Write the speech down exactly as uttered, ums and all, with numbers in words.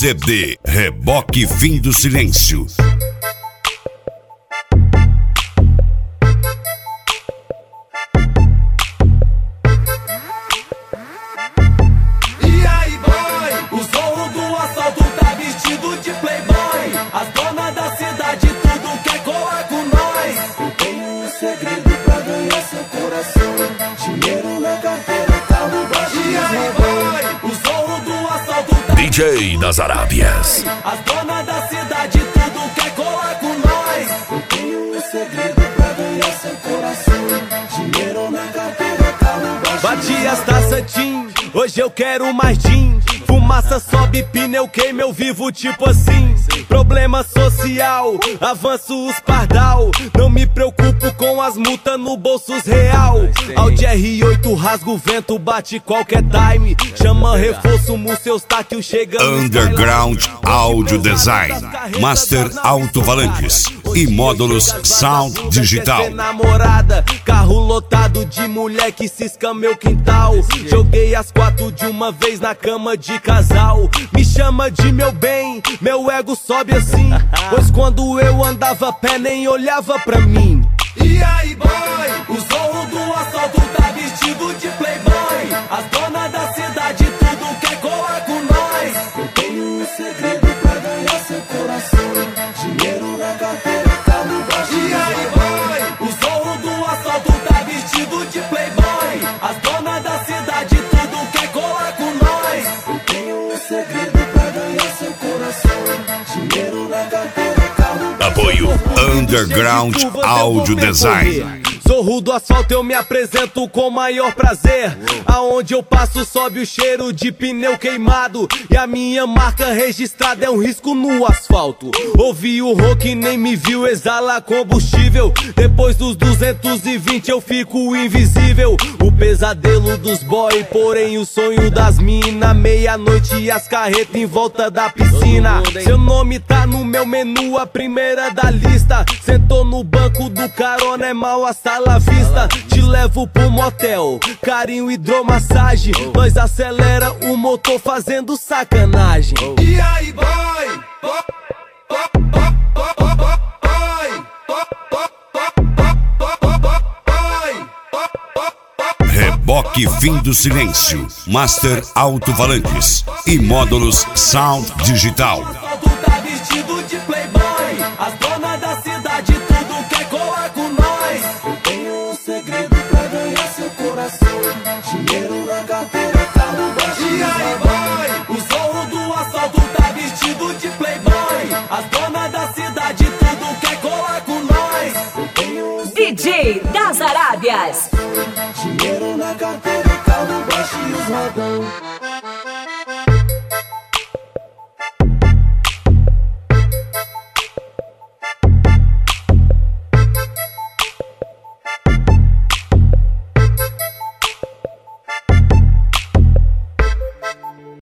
C D Reboque Fim do Silêncio. E aí, boy? O zorro do assalto tá vestido de playboy. As donas da cidade tudo quer colar com nós. Eu tenho um segredo pra ganhar seu coração: dinheiro na carteira, carro baixo. E aí, boy? O zorro do assalto tá D J das Arábias. As donas da cidade tudo quer colar com nós. Eu tenho um segredo pra ganhar seu coração: dinheiro na carteira, carro baixo. Bati as taças Tim, hoje eu quero mais gin. Fumaça sobe, pneu queima, eu vivo tipo assim. Problema social, avanço os pardal. Não me preocupo com as multas no bolsos real. Audi R oito rasga o vento, bate qualquer time. Chama reforço, seus taques chega. Underground Audio Design, Master Alto-Falantes e módulos Sound Digital. Namorada, carro lotado de mulher que cisca meu quintal. Joguei as quatro de uma vez na cama de casal. Me chama de meu bem, meu ego sobe assim, pois quando eu andava a pé nem olhava pra mim. E aí, boy? O zorro do assalto tá vestido de playboy. As donas da cidade tudo quer colar com nós. Eu tenho um segredo pra ganhar seu coração: dinheiro na carteira, carro baixo. E aí, boy? O zorro do assalto tá vestido de playboy. As donas da cidade tudo quer colar com nós. Eu tenho um segredo pra ganhar seu coração: dinheiro na carteira, carro baixo. Apoio Underground Audio Design. Zorro do asfalto, eu me apresento com maior prazer. Aonde eu passo sobe o cheiro de pneu queimado. E a minha marca registrada é um risco no asfalto. Ouvi o rock, nem me viu, exala combustível. Depois dos duzentos e vinte eu fico invisível. O pesadelo dos boy, porém o sonho das mina. Meia-noite e as carretas em volta da piscina. Seu nome tá no meu menu, a primeira da lista. Sentou no banco do carona, é mal a sala vista. Te levo pro motel, carinho, hidromassagem. Nós acelera o motor fazendo sacanagem. E aí, boy? Reboque Fim do Silêncio, Master Alto-Falantes e módulos Sound Digital. Tá vestido de playboy. As donas da cidade tudo quer colar com nós. Eu tenho um segredo pra ganhar seu coração: dinheiro na carteira, carro baixo. E aí, boy? O zorro do assalto tá vestido de playboy. As donas da cidade tudo quer colar com nós. Eu tenho um D J das Arábias. dinheiro na carteira, carro baixo e os rodão.